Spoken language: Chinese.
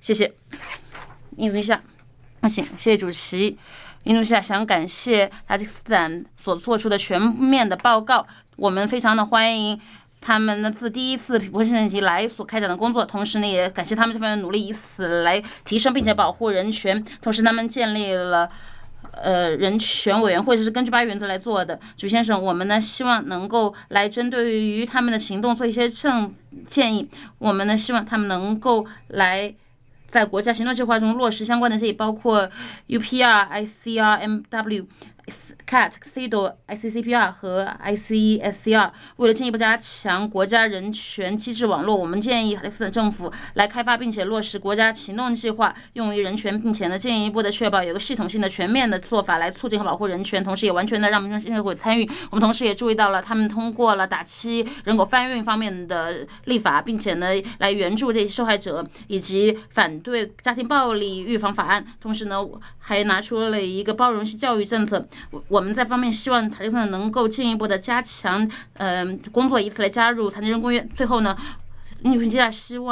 谢谢。印度尼西亚，谢谢主席。印度尼西亚想感谢塔吉克斯坦所做出的全面的报告，我们非常的欢迎他们呢自第一次皮普县级来所开展的工作，同时呢也感谢他们这份的努力，以此来提升并且保护人权。同时，他们建立了人权委员会，是根据8原则来做的。主先生，我们呢希望能够来针对于他们的行动做一些建议，我们呢希望他们能够来在国家行动计划中落实相关的这些，包括 UPR、ICR、MW、CAT、CEDAW、ICCPR 和 ICSCR。为了进一步加强国家人权机制网络，我们建议塔吉克斯坦政府来开发并且落实国家行动计划，用于人权，并且呢进一步的确保有个系统性的全面的做法来促进和保护人权，同时也完全的让民众社会参与。我们同时也注意到了他们通过了打击人口贩运方面的立法，并且呢来援助这些受害者，以及反对家庭暴力预防法案。同时呢还拿出了一个包容性教育政策。我们在方面希望塔吉克斯坦能够进一步的加强工作，以此来加入残疾人公约。最后呢，印度尼西亚希望